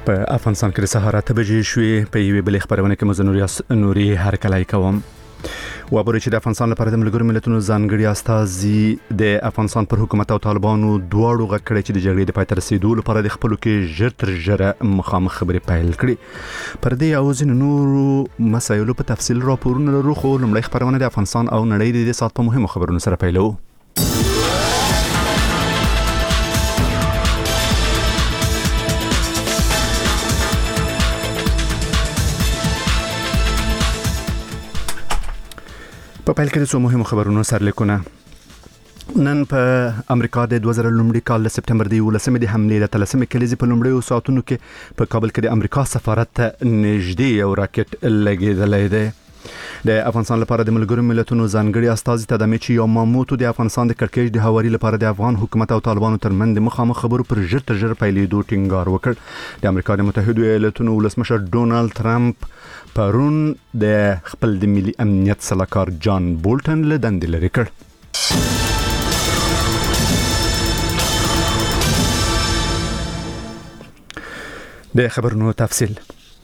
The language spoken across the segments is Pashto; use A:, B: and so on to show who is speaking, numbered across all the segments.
A: په افغانستان کې سهار 8 بجې شوې. په یوې بلې خبرونه کې مزنوري نوري هرکلای کوم. وابره چې د افغانستان لپاره د ملګرو ملتونو ځانګړي استازي د افغانستان پر حکومت او طالبانو دواړو غږ کړی چې د جګړې د پای ته رسیدو لپاره د خپلو کې ژر تر ژره مخامخ خبرې پیل کړي. پر دې او ځینو نورو مسایلو په تفصیل راپورونه لرو، خو لومړی خبرونه د افغانستان او نړۍ د دې سات په مهمو خبرونو سره پیلو. په پیل کې د څو مهمو خبرونو سرلیکونه. نن په امریکا د 2000 لومړي کال د سپټمبر د 11مې د حملې د 13مې کلیزې په لومړیو ساعتونو کې په کابل کې د امریکا سفارت ته نږدې یو راکټ لګېدلی دی. د افغانستان لپاره د ملګرو ملتونو ځانګړي استازي تدامیچی یاماموتو د افغانستان د کړکېچ د هواري لپاره د افغان حکومت او طالبانو ترمنځ د مخامخ خبرو پر ژر تر ژره پیلېدو ټینګار وکړ. د امریکا د متحدو ایالاتونو ولسمشر ډونالد ټرمپ پرون د خپل د ملي امنیت سلاکار جان بولټن له دندې لرې کړ. د خبرونو تفصیل.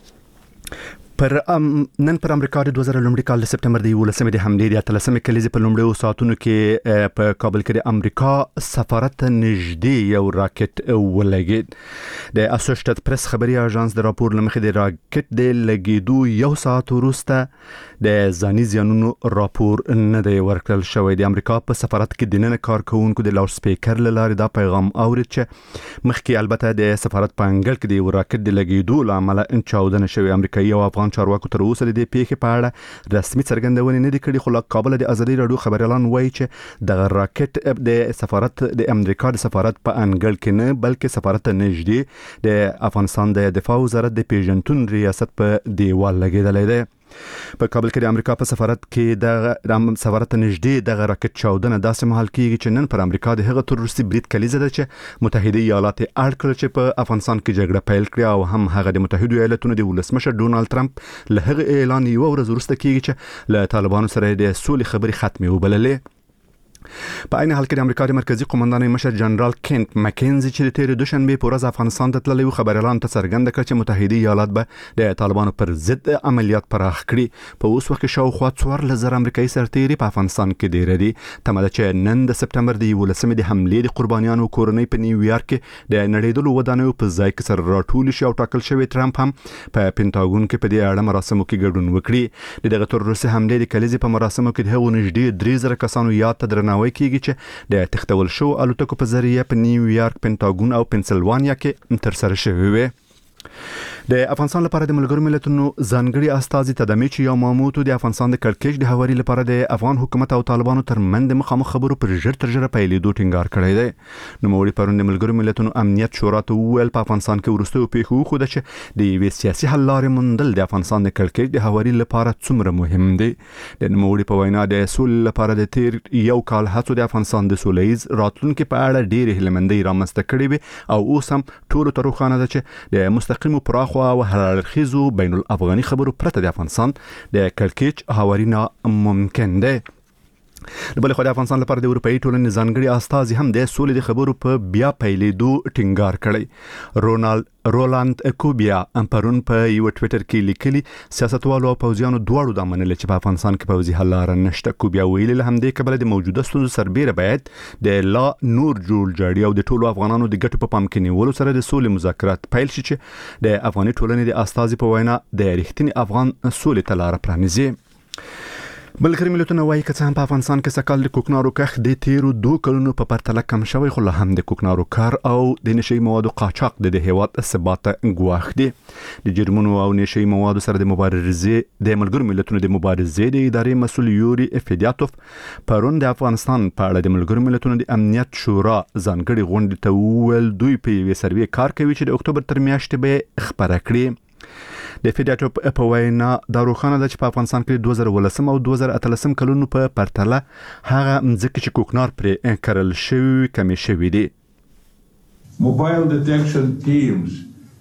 A: نن پر امریکا د 2000 لومړي کال د سپټمبر د 11مې د حملې د 13مې کلیزې په لومړیو ساعتونو کې په کابل کې د امریکا سفارت ته نږدې یو راکټ ولګېد. د اسوسییټډ پریس خبري اژانس د راپور لمخې د راکټ د لګېدو یو ساعت وروسته د ځاني زیانونو راپور نه دی ورکړل شوی. د امریکا په سفارت کې د نن کارکونکو د لاوډ سپیکر له لارې دا پیغام اورید چې مخکې البته د سفارت په انګړ کې د یو راکټ د لګېدو له امله چاودنه شوې. امریکایي او افغان چارواکو تر اوسه د دې پیښې په اړه رسمي څرګندونې نه دي کړې، خو له کابل د ازادي راډیو خبريالان وایي چې د راکټ د سفارت د امریکا د سفارت په انګړ کې نه بلکې سفارت ته نږدې د افغانستان د دفاع وزارت د پیژنتون ریاست په دیوال لګېدلی دی. په کابل کې د امریکا په سفارت کې د سفارت ته نږدې د راکټ چاودنه داسې مهال کېږي چې نن پر امریکا د هغه تروریستي برید کلیزه ده چې متحده ایالات اړ کړل چې په افغانستان کې جګړه پیل کړي، او هم هغه د متحده ایالاتونو د ولسمشر ډونالد ټرمپ له هغه اعلان یو ورځ وروسته کېږي چې له طالبانو سره د سولې خبرې ختمې وبللې. په عین حال کې د امریکا د مرکزی قومندان مشر جنرال کینت مکینزي چې د تیر دوشنبه په ورځ افغانستان ته تللی و خبريالان ته څرګنده کړ چې متحده ایالات به د طالبانو پر ضد عملیات پراخ کړي. په اوس وخت کې شاوخوا 4000 امریکایي سرتیري په افغانستان کې ډیر دي. تمه ده چې نن د سپټمبر د 11مې د حملې د قربانیانو کورنۍ په نیویارک کې د نړیدلو ودانیو په ځای کې سره راټول شي او ټاکل شوی ټرمپ هم په پینټاګون کې په دې اړه مراسمو کې ګډون وکړي. د دغه تروریستي حملې د کلیزې په مراسمو کې د هغو نږدې 3000 کسانو یاد ته درناوی کیږي چې د تختول شو الوتکو په ذریعه په نیویارک، پینټاګون او پنسلوانیا کې تر سره شوی وي. د افغانستان لپاره د ملګرو ملتونو ځانګړي استازي تدامیچی یاماموتو د افغانستان د کړکېچ د هواري لپاره د افغان حکومت او طالبانو ترمنځ د مخامخ خبرو پر ژر تر ژره پیلېدو ټینګار کړی دی. نوموړي پرون د ملګرو ملتونو امنیت شورا ته وویل په افغانستان کې وروستیو پیښو وښوده چې د یوې سیاسي حل لارې موندل د افغانستان د کړکېچ د هواري لپاره څومره مهم دی. د نوموړي په وینا د سولې لپاره د تیر یو کال هڅو د افغانستان د سولهییز راتلونکي په اړه ډېرې هیلهمندۍ رامنځته کړې وي، او اوس هم ټولو ته روښانه ده چې د مستقیمو پراخو او هررخیزو بین الافغاني خبرو پرته د افغانستان د کړکېچ هواري ناممکن دی. بل خو د افغانستان لپاره د اروپאי ټولنې ځانګړي استازي هم د سولې د خبرو په بیا پیلېدو ټینګار کړی. رولاند کوبیا پرون په یو ټویټر کې لیکلي سیاستوالو او پوځیانو دواړو دا منل چې په افغانستان کې پوځي حل لاره نشته. کوبیا ویلي له همدې کبله د موجوده ستونزو سربېره باید د لا نور جوړجاړي او د ټولو افغانانو د ګټو په پام کې نیولو سره د سولې مذاکرات پیل شي چې د افغاني ټولنې د استازي په وینا د رښتینی افغان سولې ته لار پرانیزي. ملګري ملتونه وایي که څه هم په افغانستان کې سکهال د کوکنارو کښت د تیرو 2 کلونو په پرتله کم شوی، خو لا هم د کوکنارو کار او د نشي موادو قاچاق د هیواد ثبات ګواښ دي. د جرمونو او نشي موادو سره د مبارزې د ملګرو ملتونو د مبارزې د ادارې مسؤل یوري افیدیاتوف پرون د افغانستان په اړه د ملګرو ملتونو د امنیت شورا ځانګړي غونډې ته وویل دوی په یوې سروې کار کوي چې د اکتوبر تر میاشتې به خبره کړي. د فیډیاتوپ په وینا دا روښانه ده چې په افغانستان کې 2018 او 2018 کلونو په پرتله هغه مځکې چې کوکنار پرې کرل شوی کمې شوی دي.
B: Mobile detection teams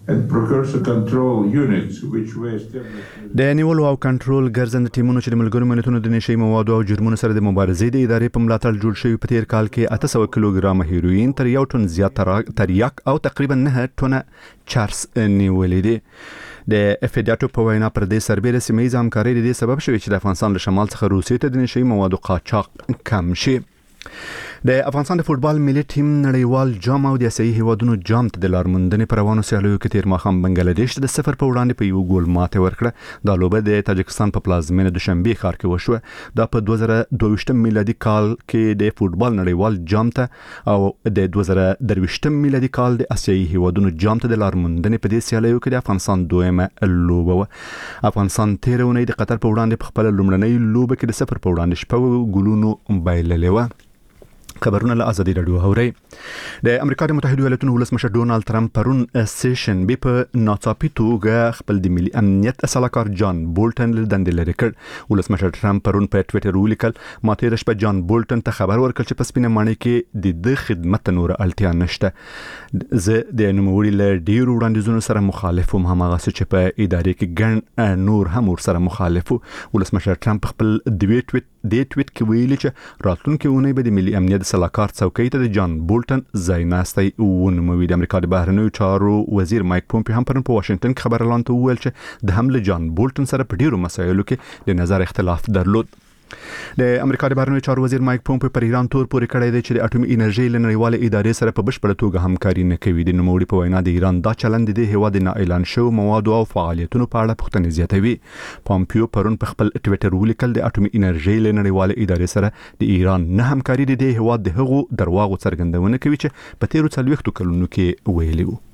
A: د نیولو او کنټرول ګرځند ټیمونو چې د ملګرو ملتونو د نشي موادو او جرمونو سره د مبارزې د ادارې په ملاتړ جوړ شوی په تیر کال کې 800 کیلوګرام هیروین تر 1 ټن زیات تریاک او تقریبا 9 ټن چارس نیولې دي. د افیداتو په وینا پر دې سربېره سیمه‌ییزه همکاري د دې سبب شوی چې د افغانستان له شمال څخه روسیې ته د نشي موادو قاچاق کم شي. د افغانستان د فوتبال ملي ټیم نړیوال جام او د اسیایي هیوادونو جام ته د لارموندنې پر روانو سیالیو کې تیر ماښام بنگلاديش د 0 په وړاندې په یو ګول ماته ورکړه. دا لوبه د تاجکستان په پلازمینه دوشنبه ښار کې وشوه. دا په 2022 میلادي کال کې د فوتبال نړیوال جام ته او د 2023 میلادي کال د اسیایي هیوادونو جام ته د لارموندنې په دې سیالیو کې د افغانستان دویمه لوبه و. افغانستان تیر اونۍ د قطر په وړاندې په خپل لومړنۍ لوبه کې د 0 په وړاندې شپږ ګولونو بایللې و. خبرونه له ازادي رادیو اوري. د امریکا د متحده ایالاتونو ولسمشر ډونالد ترامپ پرون سیشن به په ناڅاپي توګه خپل د ملي امنیت سلاکار جان بولټن له دندې لري کړ. ولسمشر ترامپ پرون په ټوئیټر ولیکل ما تیر شپه جان بولټن ته خبر ورکړ چې په سپینه ماڼۍ کې د خدمت نور اړتیا نشته. زه د نوموړي له ډیرو وړاندیزونو سره مخالف وم، همغه چې په ادارې کې ګڼ نور هم ورسره مخالف. ولسمشر ترامپ خپل د ټویټ کې ویلي چې راتلونکي اونۍ به د ملي امنیت سلاکار څوکۍ ته د جان بولټن ځای ناستی ونوموي. د امریکا د بهرنیو چارو وزیر مایک پومپیو هم پرون په واشنگټن کې خبر اعلان ته وویل چې د هم له جان بولټن سره په ډیرو مسایلو کې د نظر اختلاف درلود. د امریکا د بهرنیو چارو وزیر مایک پومپیو پر ایران تور پورې کړی دی چې د اټومي انرژي لنړیواله ادارې سره په بشپړه توګه همکاري نه کوي. د نوموړي په وینا د ایران دا چلند د هیواد نه اعلان شو موادو او فعالیتونو په اړه پوښتنې زیاتوي. پومپیو پرون په خپل ټوئیټر ولیکل د اټومي انرژي لنړیواله ادارې سره د ایران نه همکاري د هیواد د هغو درواغو څرګندونه کوي چې په تیرو 40 کلونو کې ویلي وو.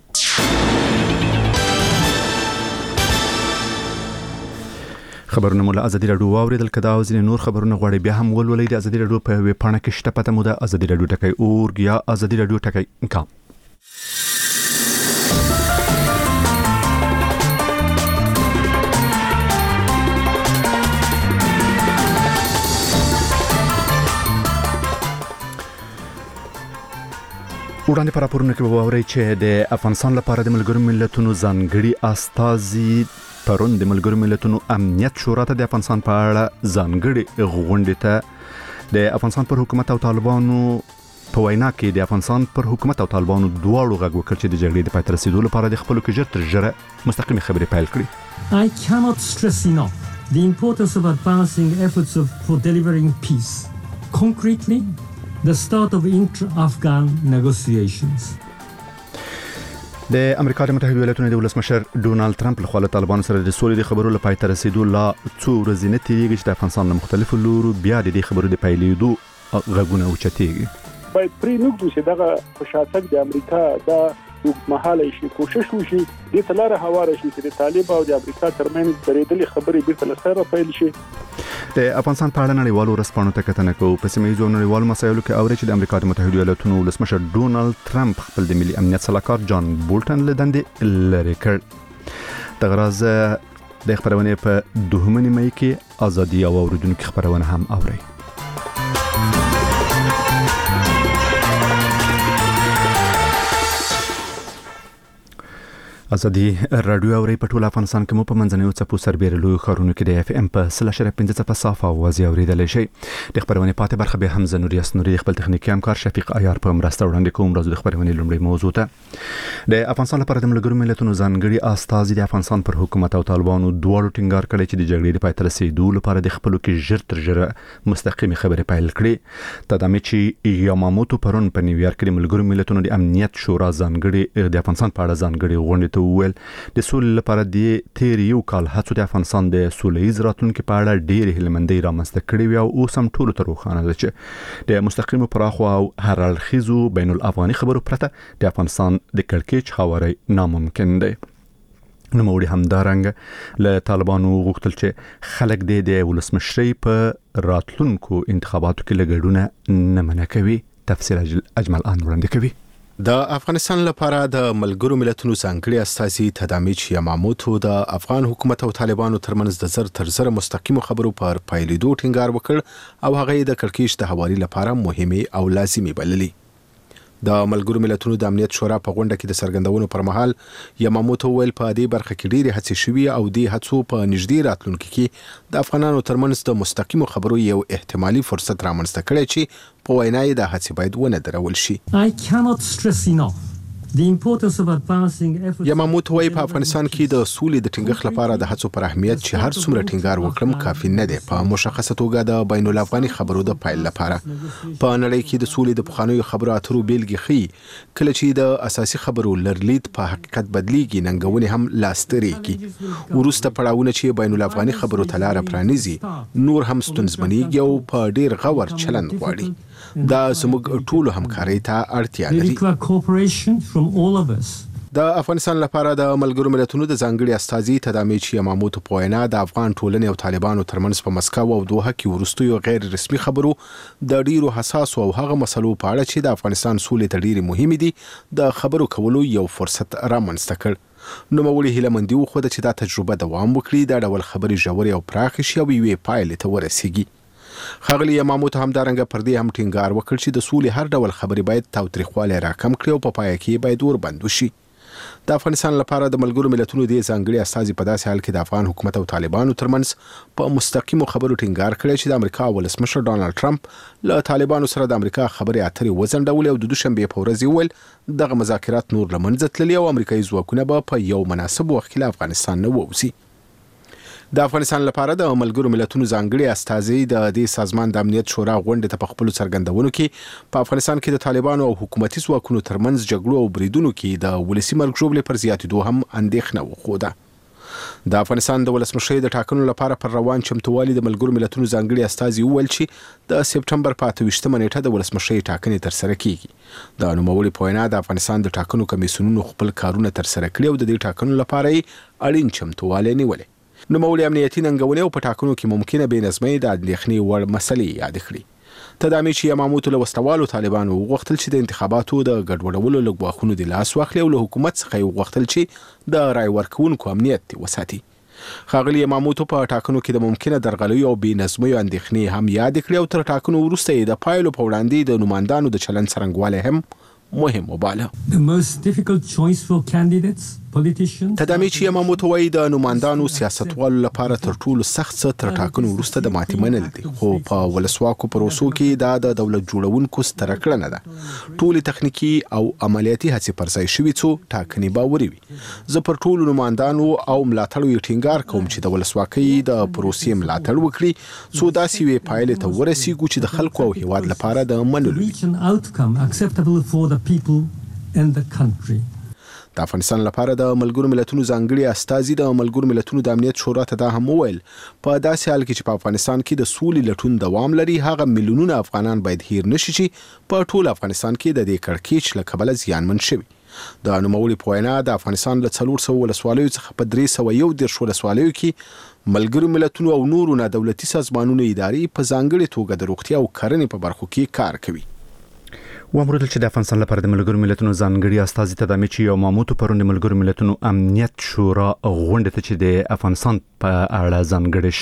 A: خبرونه مو له ازادي رادیو واوریدل. کدا او ځینې نور خبرونه غواړي بیا هم ولولئ د ازادي رادیو په ویب پاڼه کې شته پته مو د ازادي رادیو ټکی اورګ یا ازادي رادیو ټکی کام. وړاندې پر راپورونه کې وواورئ چې د افغانستان لپاره د ملګرو ملتونو ځانګړي استازي پرون د ملګرو ملتونو امنیت شورا ته د افغانستان په اړه ځانګړي غونډې ته د افغانستان پر حکومت او طالبانو په وینا کې د افغانستان پر حکومت او طالبانو دواړو غږ وکړ چې د جګړې د پای ته رسیدو لپاره د خپلو کې ژر تر ژره مستقیمې خبرې پیل کړي.
B: I cannot stress enough the importance of advancing efforts for delivering peace. Concretely, the start of inter-Afghan negotiations.
A: د امریکا د متحده ایالاتونو د ولسمشر ډونالد ترامپ له خوا له طالبانو سره د سولې د خبرو لپاره ته رسیدو لا څو ورځې نه تیریږي چې د افغانستان له مختلفو لورو بیا د دې خبرو د پیلېدو غږونه اوچتېږي.
C: باید پرې نږدو چې دغه فشاتک د امریکا د محاله شي کوشش وشي د تلاره هواره شي چې د طالب او د امریکا ترمنځ درېدلې خبرې بیرته لسره پیل شي.
A: د افغانستان په اړه نړیوالو رسپانو ته کتنه کوو. په سیمه‌ییزو نړیوالو مسایلو کې اوري چې د امریکا د متحده ایالاتونو ولسمشر ډونالد ترامپ خپل د ملي امنیت سلاکار جان بولټن له دندې لرې کړ. د غراز د خبرونه په 2 مې کې ازادي او اوریدونکو خبرونه هم اوري. ازادي رادیو اوري په ټول افغانستان کې مو په منځنیو څپو سربېره لوی ښارونو کې د اف ام په 3.5 صافه اوازې اوریدلای شي. د خبرونه پاتې برخه به هم زنوري اسنوري خپل تخنیکی همکار شفیق عیار په مرسته وړاندې کوم. راځو د خبرونه لومړی موضوع ته. د افغانستان لپاره د ملګرو ملتونو ځانګړي استازي د افغانستان پر حکومت او طالبانو دواړو ټینګار کړی چې د جګړې د پای ته رسیدو لپاره د خپلو کې ژر تر ژره مستقیمې خبرې پیل کړي. تدامیچی یاماموتو پرون په نیویارک کې د ملګرو ملتونو د امنیت شورا ځانګړي د افغانستان په اړه ځانګړي غونډه ته وویل د سولې لپاره د تیر یو کال هڅو د افغانستان د سولهییز راتلونکو په اړه ډېرې هیلهمندۍ رامنځته کړې وي او اوس هم ټولو ته روښانه ده چې د مستقیمو پراخو او هر اړخیزو بین الافغاني خبرو پرته د افغانستان د کړکېچ هواری ناممکن دی. نوموړي همدارنګه له طالبانو غوښتل چې خلک د ولسمشرۍ په راتلونکو انتخاباتو کې لګډونه نه منع کوي. تفسیر اجمل آن وړاندې کوي.
D: د افغانستان لپاره د ملګرو ملتونو ځانګړي استازي تدامیچی یاماموتو د افغان حکومت او طالبانو ترمنځ د زر تر زر مستقیمو خبرو پر پیلېدو ټینګار وکړ او هغه د کړکېچ د هواري لپاره مهمه او لازمي بللي. د ملګرو ملتونو د امنیت شورا په غونډه کې د څرګندونو پر مهال یماموتو ویل په دې برخه کې ډېرې هڅې شوي او دې هڅو په نږدې راتلونکي کې د افغانانو ترمنځ د مستقیمو خبرو یو احتمالي فرصت رامنځته کړی چې په وینا یې د هڅې باید ونه درول شي.
B: I cannot stress enough the importance of advancing efforts.
D: یماموتو وایي په افغانستان کې د سولې د ټینګښت لپاره د هڅو پر اهمیت چې هر څومره ټینګار وکړم کافي نه دی. په مشخصه توګه د بین الافغاني خبرو د پایل لپاره په نړۍ کې د سولې د پخوانیو خبرو اترو بیلګې ښیي کله چې د اساسي خبرو لرلید په حقیقت بدلیږي ننګونې هم لاستریږي. وروسته پړاوونه چې بین الافغاني خبرو ته لاره پرانیزي نور هم ستونزمنېږي او په ډیر غور چلند غواړي. دا زموږ ټولو همکارۍ ته اړتیا لري. د افغانستان لپاره د ملګرو ملتونو د ځانګړي استازي تدامیچی یماموتو په وینا د افغان ټولنې او طالبانو ترمنځ په مسکو او دوحه کې وروستیو غیر رسمي خبرو د ډیرو حساسو او هغه مسلو په اړه چې د افغانستان سولې ته ډیرې مهمې دي د خبرو کولو یو فرصت رامنځته کړ. نوموړي هیله مندي وښوده چې دا تجربه دوام وکړي، دا ډول خبرې ژورې او پراخې شي او یوې پایلې ته ورسیږي. ښاغلي یماموتو همدارنګه پر دې هم ټینګار وکړ چې د سولې هر ډول خبرې باید تاوتریخوالی راکم کړي او په پایه کې باید وربند وشي. د افغانستان لپاره د ملګرو ملتونو د ځانګړي استازي په داسې حال کې د افغان حکومت او طالبانو ترمنځ په مستقیمو خبرو ټینګار کړی چې د امریکا ولسمشر ډانلډ ټرمپ له طالبانو سره د امریکا خبرې اترې وځنډولې او د دوشنبې په ورځ یې وویل دغه مذاکرات نور له منځه تللي او امریکایي ځواکونه به په یو مناسب وخت کې له افغانستان نه ووځي. د افغانستان لپاره د ملګرو ملتونو ځانګړي استازي د دې سازمان د امنیت شورا غونډې ته په خپلو څرګندونو کې په افغانستان کې د طالبانو او حکومتي ځواکونو ترمنځ جګړو او بریدونو کې د ولسي مرګ ژوبلې پر زیاتېدو هم اندېښنه وښوده. د افغانستان د ولسمشرۍ د ټاکنو لپاره پر روان چمتووالي د ملګرو ملتونو ځانګړي استازي وویل چې د سپټمبر په 28مه نیټه د ولسمشرۍ ټاکنې ترسره کیږي. د نوموړي په وینا د افغانستان د ټاکنو کمیسیونونو خپل کارونه ترسره کړي او د دې ټاکنو لپاره یې اړین چمتووالی نیولی. نوموړي امنیتي ننګونې او په ټاکنو کې ممکنه بې نظمۍ د اندېښنې وړ مسلې یاد کړي. تدامیچی یماموتو له وسلوالو طالبانو وغوښتل چې د انتخاباتو د ګډوډولو له ګواښونو د لاس واخلي او له حکومت څخه یې وغوښتل چې د رای ورکوونکو امنیت وساتي. ښاغلي یماموتو په ټاکنو کې د ممکنه درغلیو او بې نظمیو اندېښنې هم یاد کړي او تر ټاکنو وروسته یې د پایلو په وړاندې د نوماندانو د چلند څرنګوالی هم مهم وباله. تدامیچی یماموتو وایي د نوماندانو سیاستوالو لپاره تر ټولو سخت څه تر ټاکنو وروسته د ماتې منل دي، خو په ولسواکو پروسو کې دا د دولت جوړونکو ستره کړنه ده. ټولې تخنیکي او عملیاتي هڅې پر ځای شوي څو ټاکنې باوري وي. زه پر ټولو نوماندانو او ملاتړو یې ټینګار کوم چې د ولسواکۍ د پروسې ملاتړ وکړي څو داسې یوې پایلې ته ورسیږو چې د خلکو او هیواد لپاره د منلو وي. د افغانستان لپاره د ملګرو ملتونو ځانګړي استازي د ملګرو ملتونو د امنیت شورا ته دا هم وویل په داسې حال کې چې په افغانستان کې د سولې لټون دوام لري هغه میلیونونه افغانان باید هیر نشي چې په ټول افغانستان کې د دې کړکېچ له کبله زیانمن شوي. د نوموړي په وینا د افغانستان له 400 ولسوالیو څخه په 311 ولسوالیو کې ملګرو ملتونو او نورو نادولتي سازمانونو ادارې په ځانګړې توګه د روغتیا او کرنې په برخو کې کار کوي.
A: وامرودل چې د افغانستان لپاره د ملګرو ملتونو ځانګړي استازي تدامیچی یماموتو پرون د ملګرو ملتونو امنیت شورا غونډه ته چې د افغانستان په اړه ځانګړي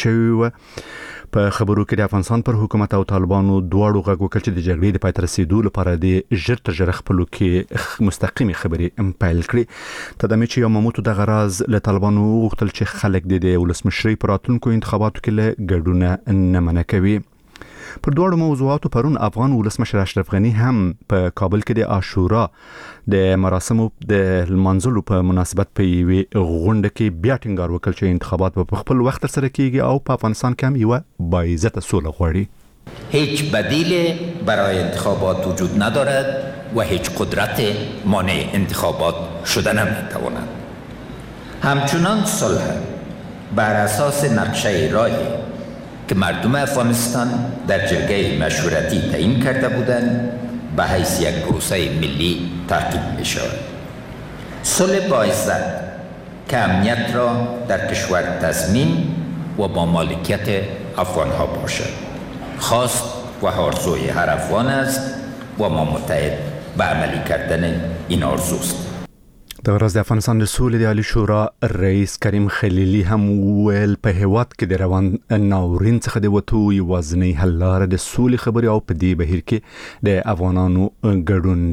A: شوی په خبرو کې د افغانستان پر حکومت او طالبانو دواړو غږ وکړ چې د جګړې د پای ته رسیدو لپاره د ژر تر ژره خپلو کې مستقیمې خبرې پیل کړي. تدامیچی یماموتو د غراز له طالبانو وغوښتل چې خلک د ولسمشرۍ په راتلونکو انتخاباتو کې له ګډون نه منع کوي. پر دوړو موضوعاتو پرون افغان ولسمشر اشرف غنی هم په کابل کې د عاشورا د مراسمو د لمانځلو په مناسبت په یوې غونډه کې بیا ټینګار وکړ چې انتخابات په خپل وخت سره کیږي او په افغانستان کې هم یو باعزته سوله غواړي.
E: هیچ بدیل برای انتخابات وجود ندارد و هیچ قدرت مانع انتخابات شده نمیتواند. همچنان صلح بر اساس نقشه راهی که مردم افغانستان در جرگه مشورتی تعیین کرده بودند به حیث یک پروسه ملی ترتیب می شود. صلح باعثت که امنیت را در کشور تضمین و با مالکیت افغان ها باشد. خواست و آرزوی هر افغان است و ما متحد به عملی کردن این آرزوست.
A: د غرض د افغانستان د سولې د عالی شورا رئیس کریم خلیلی هم ویل په هیواد کې د روان ناورین څخه د وټو یوازنی حل لاره د سولې خبرې او په دې بهیر کې د افغانانو ګډون دی.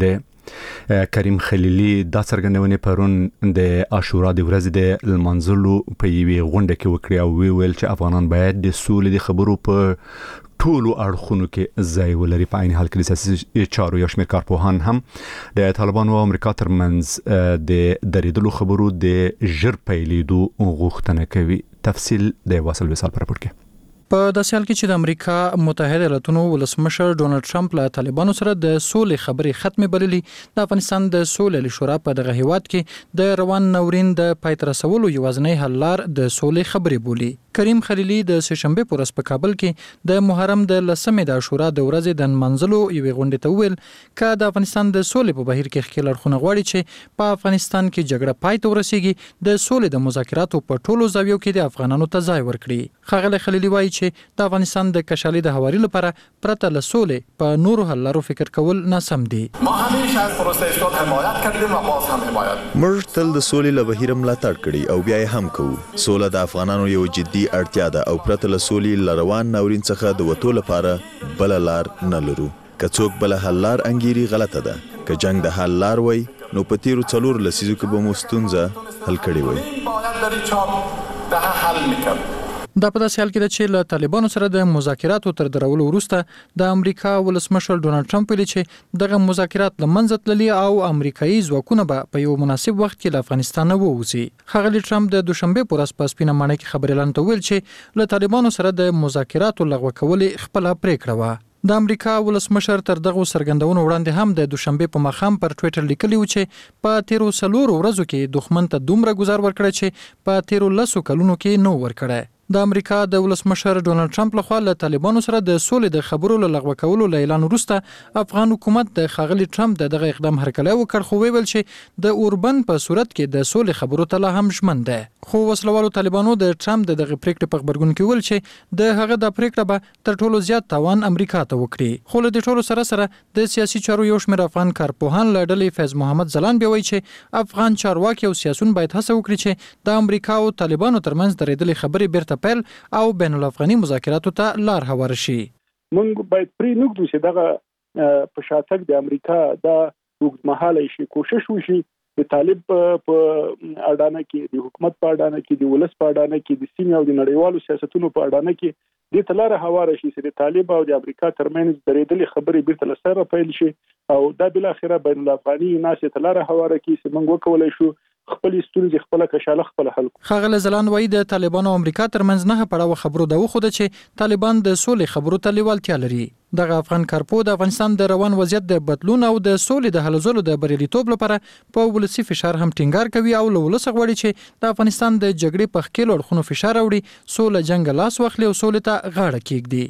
A: کریم خلیلی دا څرګندونې پرون د عاشورا د ورځې د لمانځلو په یوې غونډه کې وکړې او ویل چې افغانان باید د سولې د خبرو په ټولو اړخونو کې ځای ولري. په عین حال کې د سیاسي چارو یو شمېر کارپوهان هم د طالبانو او امریکا ترمنځ د درېدلو خبرو د ژر پیلېدو غوښتنه کوي. تفصیل د واصل وصال پر راپور کې.
F: په داسې حال کې چې د امریکا متحده ایالاتونو ولسمشر ډونالد ټرمپ له طالبانو سره د سولې خبرې ختمې بللې، د افغانستان د سولې شورا په دغه هیواد کې د روان ناورین د پای ته رسولو یوازینی حل لار د سولې خبرې بولي. کریم خلیلی د سهشنبه په ورځ په کابل کې د محرم د 10مې د عاشورا د ورځې د منځلو یوې غونډې ته ویل چې د افغانستان د سولې په بهیر کې خپل اړخونه غواړي چې په افغانستان کې جګړه پای ته ورسیږي، د سولې د مذاکراتو په ټولو زاویو کې د افغانانو ته ځای ورکړي. ښاغلی خلیلی وایي چې د افغانستان د کشالي د هواري لپاره پرته له سولې په نورو حل لارو فکر کول ناسم دي.
G: ما همیشه از پروسه اصلاح حمایت کردیم و باز هم حمایت. موږ تل د سولې له بهیر ملاتړ کړی او بیا یې هم کوو. سوله د افغانانو یو جدي اړتیا ده او پرته له سولې له روان ناورین څخه د وټو لپاره بل لار نه لرو. که څوک بل حل لار انګيري غلطه ده. که جنگ د حل لار وای نو په تیرو 4 لسیزو کې به مو ستونزه حل کړي وای. باید د چاپ ده حل میکرد.
F: دا په داسې حال کې ده چې له طالبانو سره د مذاکراتو تر درولو وروسته د امریکا ولسمشر ډونالد ټرمپ ویلي چې دغه مذاکرات له منځه تللي او امریکایي ځواکونه به په یو مناسب وخت کې له افغانستان نه ووځي. ښاغلی ټرمپ د دوشنبه په ورځ په سپینه ماڼۍ کې خبري اعلان ویل چې له طالبانو سره د مذاکراتو لغوه کول خپل پریکړه وه. د امریکا ولسمشر تر دغه سرګندونو وړاندې هم د دوشنبه په مخام پر ټوئیټر لیکلی و چې په 13 ورځو کې دښمن ته دومره گزار ورکړی چې په 13 کلونو کې نو ورکړی. د امریکا د ولسمشر ډونالد ټرمپ لخوا له طالبانو سره د سولې د خبرو له لغوه کولو له اعلان وروسته افغان حکومت د ښاغلي ټرمپ دغه اقدام هرکلی وکړ، خو ویل چې د اوربن په صورت کې د سولې خبرو ته لا هم ژمن ده. خو وسلوالو طالبانو د ټرمپ دغه پریکړې په خبرګون کې ویل چې د هغه د پریکړه به تر ټولو زیات تاوان امریکا ته وکړي. خو له دې ټولو سره د سیاسي چارو یو شمېر افغان کارپوهان له ډلې فیض محمد ځلان بیا وایي چې افغان چارواکي او سیاسون باید هڅه وکړي چې د امریکا او طالبانو ترمنځ درېدلې خبرې بیرته پیل او بین الافغاني مذاکراتو ته لار هواره شي.
C: موږ باید پرې نږدو چې دغه په شاتګ د امریکا د اوږدمهاله شي کوشش وشي د طالب په اډانه کې، د حکومت په اډانه کې، د ولس په اډانه کې، د سیمې او د نړیوالو سیاستونو په اډانه کې د تلاره هواره شي چې د طالب او د امریکا ترمنځ درېدلې خبرې بیرته له سره پیل شي او دا بل اخره بین الافغاني ناسې تلاره هواره کې چې موږ وکولای شو خپل ستونزې خپل کشاله خپل حل.
F: ښاغلی ځلان وایي د طالبانو او امریکا ترمنځ نه پړاو خبرو دا وخوده چې طالبان د سولې خبرو ته لیوالتیا لري. دغه افغان کارپو د افغانستان د روان وضعیت د بدلون او د سولې د هلو ځلو د بریالیتوب لپاره په ولسي فشار هم ټینګار کوي او له ولس غواړي چې د افغانستان د جګړې په ښکیلو اړخونو فشار راوړي، سوله جنګ لاس واخلي او سولې ته غاړه کېږدي.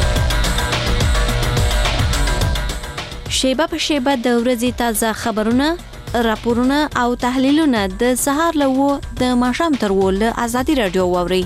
H: شیبه په شیبه د ورځې تازه خبرونه، راپورونه او تحلیلونه د سهار له د ماښام تر له آزادي رادیو واوري.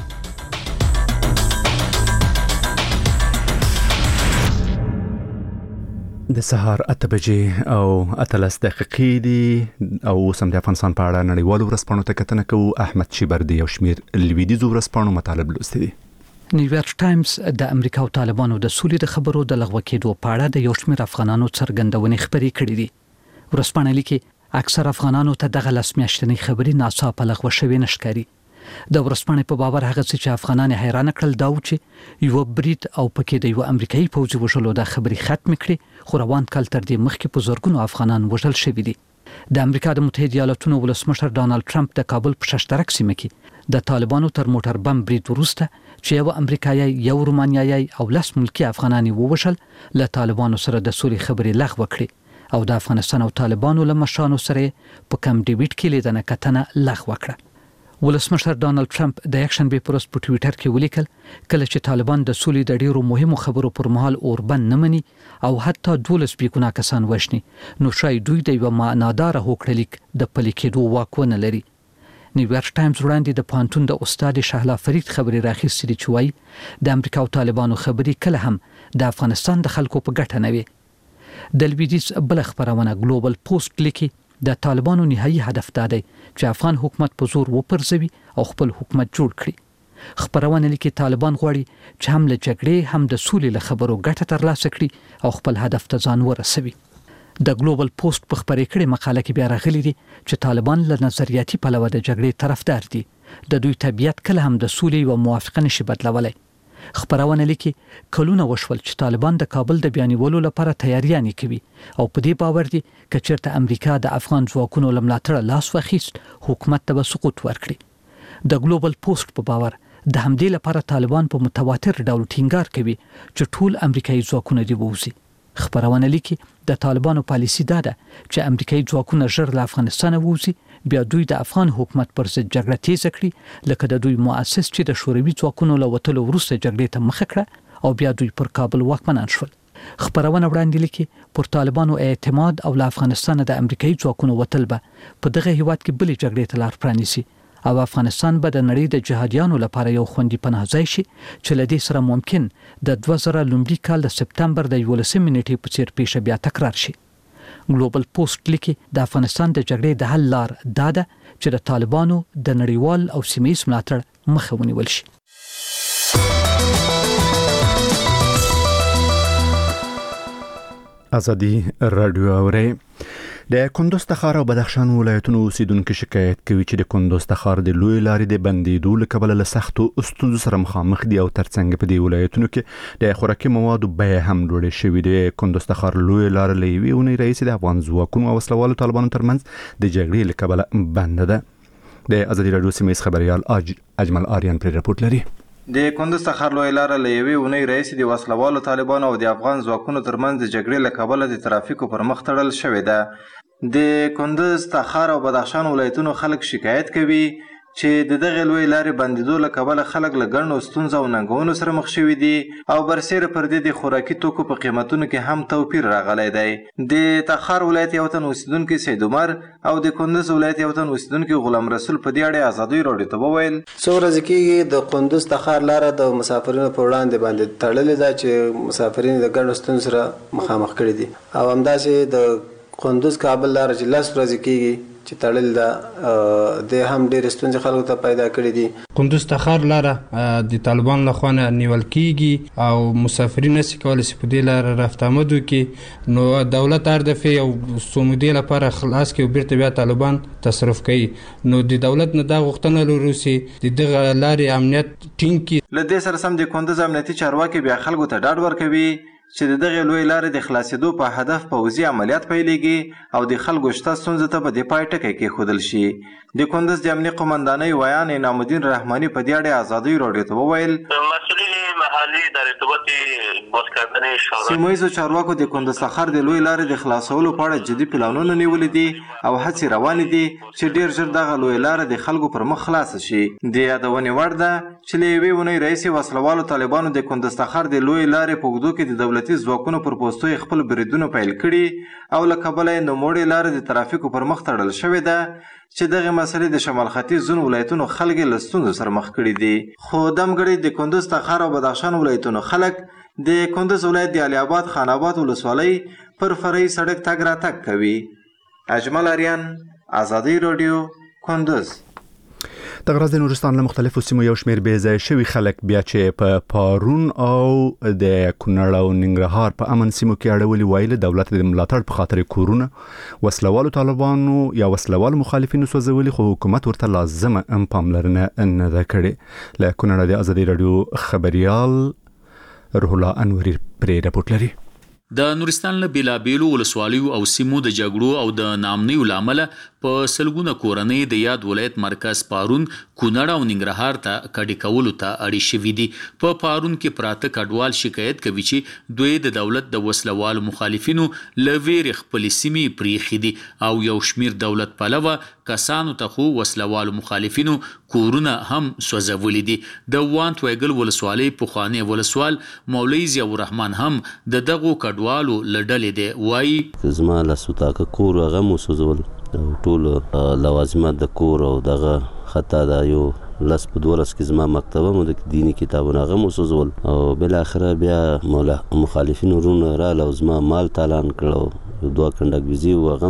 A: د سهار 8 بجې او 18 دقیقې دي او سم د افغانستان په اړه نړیوالو ورځپاڼو ته کتنه کوو. احمد شیبردي یو شمېر لویدیځو ورځپاڼو مطالب لوستي دي.
I: نیویارک ټایمز د امریکا او طالبانو د سولې د خبرو د لغوه کېدو په اړه د یو شمېر افغانانو څرګندونې خبرې کړې دي. ورځپاڼه لیکي اکثر افغانانو ته دغه لسمیاشتنۍ خبرې ناڅاپه لغوه شوې نشکاري. د ورځپاڼې په باور هغه څه چې افغانان حیران کړل دا و چې یو برید او پکې د یو امریکایي پوځي وژلو د خبرې ختم کړي، خو روان کال تر دې مخکې په زرګونو افغانان وژل شوي دي. د امریکا د متحده ایالاتونو ولسمشر ډانلډ ټرمپ د کابل په ششترک سیمه کې د طالبانو تر موټر بم برید وروسته چې یو امریکایي، یو رومانیایي او 10 ملکی افغانان ووژل، له طالبانو سره د سولې خبرې لغوه کړې او د افغانستان او طالبانو له مشرانو سره په کم ډیویډ کې لیدنه کتنه لغوه کړه. ولسمشر ډانلډ ټرمپ د اکشن بې پروس په ټوئیټر کې ولیکل کله چې طالبان د سولې د ډیرو مهمو خبرو پر مهال اوربند نه مني او حتی 12 بیګناه کسان وژني، نو شاید دوی د یو معنادار هوکړلیک د پلي کېدو واک ونه لري. نیویارک ټایمز وړاندې د پانتون د استاد شهلا فرید خبرې راخیستې دي چې وایي د امریکا او طالبانو خبرې کله هم د افغانستان د خلکو په ګټه نه وي. د لویدیځ بل خبرونه ګلوبل پوسټ لیکي د طالبانو نهایي هدف دا دی چې افغان حکومت په زور وپرځوي او خپل حکومت جوړ کړي. خبرونه لیکي طالبان غواړي چې هم له جګړې هم د سولې له خبرو ګټه ترلاسه کړي او خپل هدف ته ځان ورسوي. د ګلوبل پوسټ په خبرې کړې مقاله کې بیا راغلي دي چې طالبان له نظریاتي پلوه د جګړې طرفدار دي. د دوی طبیعت کله هم د سولې او موافقه نشي بدلولی. خبرونه لیکي کلونه وشول چې طالبان د کابل د بیانولو لپاره تیاریانې کوي او په دې باور دي چې چیرته امریکا د افغان ځواکونو لملاتړ لاس واخیست حکومت ته به سقوط ورکړي. د ګلوبل پوسټ په باور د همدې لپاره طالبان په متواتر ډول ټینګار کوي چې ټول امریکایي ځواکونه دی ووزي. خبرونه لیکي د طالبانو پالیسي دا ده چې امریکایي ځواکونه ژر له افغانستان ووزي، بیا دوی د افغان حکومت پر ضد جګړه تیزه کړي لکه د دوی مؤسس چې د شوروي ځواکونو له وتلو وروسته جګړې ته مخه کړه او بیا دوی پر کابل واکمنان شول. خبرونه وړاندې لیکي پر طالبانو اعتماد او له افغانستان د امریکایي ځواکونو وتل به په دغه هیواد کې بلې جګړې ته لار پرانیسي او افغانستان به د نړۍ د جهادیانو لپاره یو خوندي پناه ځای شي چې له دې سره ممکن د 2000 لومړي کال د سپتمبر د 11 نیټې په څیر پیښه بیا تکرار شي. ګلوبل پوسټ لیکي د افغانستان د جګړې د حل لار دا ده چې د طالبانو د نړیوال او سیمه ییز ملاتړ مخه ونیول شي.
A: ازادي رادیو اوري د کندوز تخار او بدخشان ولایتونو اوسیدونکو شکایت کوي چې د کندوز تخار د لوی لارې د بندیدو لکبل له سختو ستونزو سره مخامخ دي او ترڅنګ په دې ولایتونو کې د خوراکي موادو بیه هم لوړه شوې ده. کندوز تخار لوی لار لوي ونی رئیس د افغان ځواکونو او وسلوالو طالبانو ترمنځ د جګړې لکبل بند ده. د ازادي رادیو سیمه خبريال اجمل آریان پر رپورت لري.
J: د کندوز تخار لوی لار له یوې اونۍ رئیس د وسلوالو طالبانو او د افغان ځواکونو ترمنځ د جګړې له کبله د ترافیکو پر مخ تړل شوې ده. د کندوز تخار او بدخشان ولایتونو خلک شکایت کوي چې د دغه لوی لارې بندیدو له کبله خلک له ګڼو ستونزو او ننګونو سره مخ شوي دي او برسیره پر دې د خوراکي توکو په قیمتونو کې هم توپیر راغلی دی. د تخار ولایت یو تن اوسیدونکي سید عمر او د کندوز ولایت یو تن اوسیدونکي غلام رسول په دې اړه ازادي راډیو ته وویل
K: څو ورځې کېږي د کندوز تخار لاره د مسافرینو په وړاندې باندې تړلې ده چې مسافرین د ګڼو ستونزو سره مخامخ کړي دي او همداسې د کندوز کابل لاره چې 10 ورځې کېږي چې تړل ده د هم ډېر ستونزې خلکو ته پیدا کړي دي.
L: کندوز تخار لاره د طالبان لخوا نیول کیږي او مسافرین نشي کولای چې په دې لاره رفت آمد وکړي، نو دولت هر دفعه یو څو مودې لپاره خلاص کړي او بیرته بیا طالبان تصرف کوي. نو د دولت نه دا غوښتنه لرو چې دغه لارې امنیت ټینګ کړي.
J: له دې سره سم د کندوز امنیتي چارواکي بیا خلکو ته ډاډ ورکوي چې د دغه لوی لارې د خلاصېدو په هدف پوځي عملیات پیلېږي او د خلکو شته ستونزو ته به د پای ټکی کېښودل شي. د کندوز د امنیې قمندانۍ ویان انعام الدین رحماني په دې اړه ازادي راډیو ته وویل
M: مسئولین محلي در ارتباط باز کردن شورای
J: سیمه ییزو چارواکو د کندوز تخار د لوی لارې د خلاصولو په اړه جدي پلانونه نیولي دي او هڅې روانې دي چې ډېر ژر دغه لوی لاره د خلکو پر مخ خلاصه شي. د یادونې وړ ده چې له یوې اونۍ رئیس وسلوالو طالبانو د کندوز تخار د لوی لارې په اوږدو کې د دولتي ځواکونو پر پوستو خپل بریدونه پیل کړي او له کبله یې نوموړې لارې د ترافیکو پر مخ تړل شوې ده چې دغه مسلې د شمال ختیځ ځینو ولایتونو خلک له ستونزو سره مخ کړي دي. خو دمګړی د کندوز تخار او بدخشان ولایتونو خلک د کندوز ولایت د علي آباد خان آباد ولسوالۍ پر فرعي سړک تګ راتګ کوي. اجمل آریان ازادي راډیو کندوز.
A: د غرض د نورستان له مختلفو سیمو یو شمېر بې ځایه شوي خلک بیا چې په پارون او د کونړ او ننګرهار په امن سیمو کې اړولي وایي دولت د ملاتړ په خاطر کورونه وسلوالو طالبانو یا وسلوالو مخالفینو سوځولي، خو حکومت ورته لازمه پاملرنه نه ده کړې. له کونړ د ازادي راډیو خبريال روح الله انوري پرې رپورټ لري.
N: د نورستان له بیلابیلو ولسوالیو او سیمو د جګړو او د نامنیو لامله په سلګونه کورنۍ د یاد ولایت مرکز پارون، کونړ او ننګرهار ته کډې کولو ته اړې شوي دي. په پارون کې پراته کډوال شکایت کوي چې دوی د دولت د وسلوالو مخالفینو له ویرې خپلې سیمې پریښي دي او یو شمېر دولت پلوه کسانو ته خو وسلوالو مخالفینو کورونه هم سوځولي دي. د وانت ویګل ولسوالۍ پخوانی ولسوال مولوي ضیاء الرحمن هم د دغو کډوالو له ډلې دی. وایي
O: زما لاسو تاکه کور هغه مو سوځول او ټول لوازمات د کور او دغه خطا دا یو لس په 12 کې زما مکتبه مو د دینی کتابونه هغه مو سوځول او بل اخره بیا مخالفین ورونه را لازمه مال تالان کړو 2 کنډک ویزی هغه